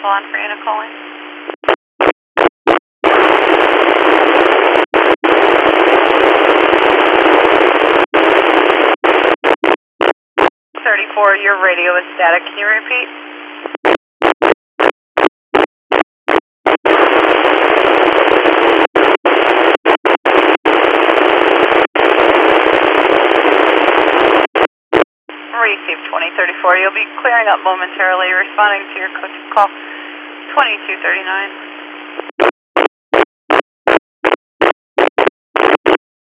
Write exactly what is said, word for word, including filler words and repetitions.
on for Anna calling. thirty-four, your radio is static. Can you repeat? Receive twenty thirty-four. You'll be clearing up momentarily, responding to your call twenty-two thirty-nine.